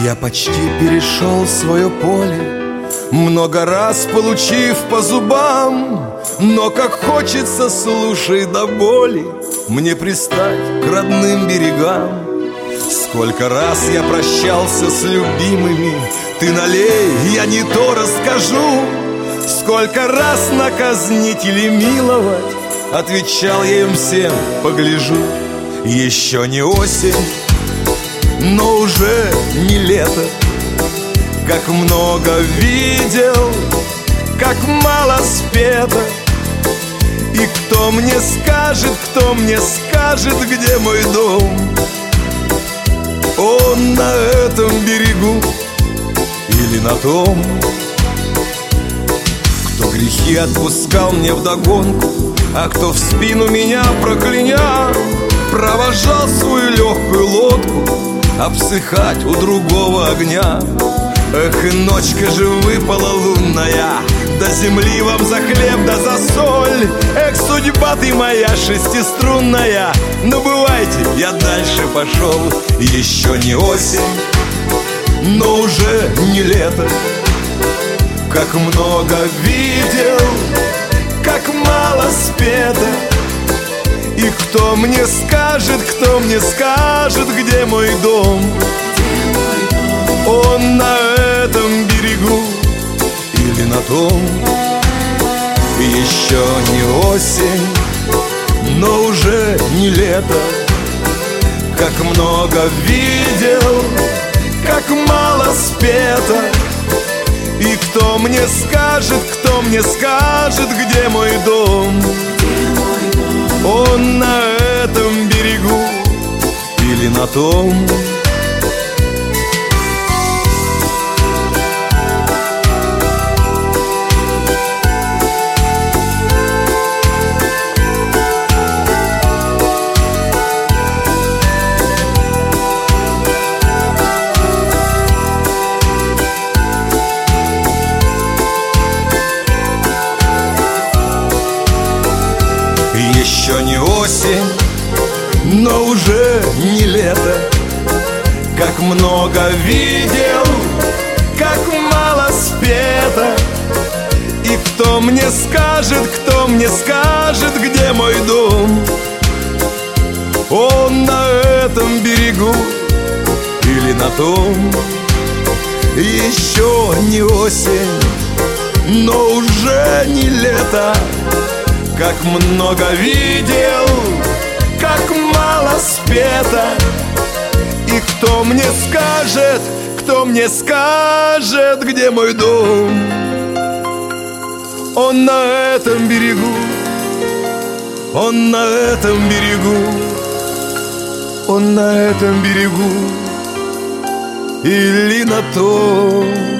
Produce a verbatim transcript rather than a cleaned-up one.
Я почти перешел свое поле, много раз получив по зубам. Но как хочется, слушай, до боли мне пристать к родным берегам. Сколько раз я прощался с любимыми, ты налей, я не то расскажу. Сколько раз наказнить или миловать, отвечал я им всем, погляжу. Еще не осень, но уже не лето. Как много видел, как мало спето. И кто мне скажет, кто мне скажет, где мой дом? Он на этом берегу или на том? Кто грехи отпускал мне вдогонку, а кто в спину меня прокляня, провожал свою легкую лодку обсыхать у другого огня. Эх, и ночка же выпала лунная, до земли вам за хлеб да за соль. Эх, судьба ты моя шестиструнная, ну бывайте, я дальше пошел. Еще не осень, но уже не лето. Как много видел, как мало спето. И кто мне скажет, кто мне скажет, где мой дом? Он на этом берегу или на том? Еще не осень, но уже не лето. Как много видел, как мало спето. И кто мне скажет, кто мне скажет, где мой дом? Он на этом берегу или на том? Еще не осень, но уже не лето. Как много видел, как мало спето. И кто мне скажет, кто мне скажет, где мой дом? Он на этом берегу или на том? Еще не осень, но уже не лето. Как много видел, как мало спето. И кто мне скажет, кто мне скажет, где мой дом? Он на этом берегу, он на этом берегу, он на этом берегу или на том?